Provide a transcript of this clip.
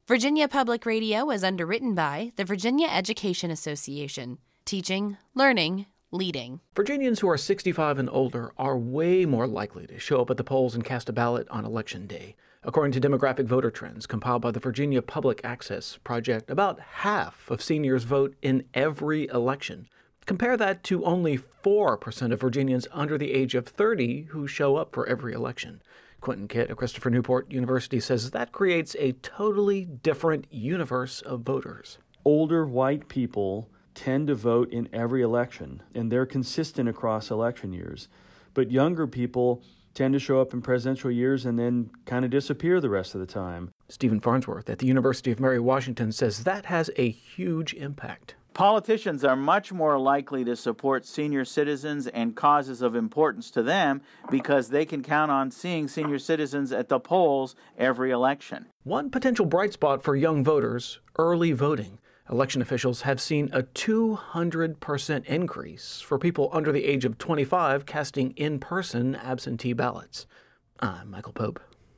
Virginia Public Radio is underwritten by the Virginia Education Association. Teaching, learning, leading. Virginians who are 65 and older are way more likely to show up at the polls and cast a ballot on Election Day. According to demographic voter trends compiled by the Virginia Public Access Project, about half of seniors vote in every election. Compare that to only 4% of Virginians under the age of 30 who show up for every election. Quentin Kitt of Christopher Newport University says that creates a totally different universe of voters. Older white people tend to vote in every election, and they're consistent across election years. But younger people tend to show up in presidential years and then kind of disappear the rest of the time. Stephen Farnsworth at the University of Mary Washington says that has a huge impact. Politicians are much more likely to support senior citizens and causes of importance to them because they can count on seeing senior citizens at the polls every election. One potential bright spot for young voters, early voting. Election officials have seen a 200% increase for people under the age of 25 casting in-person absentee ballots. I'm Michael Pope.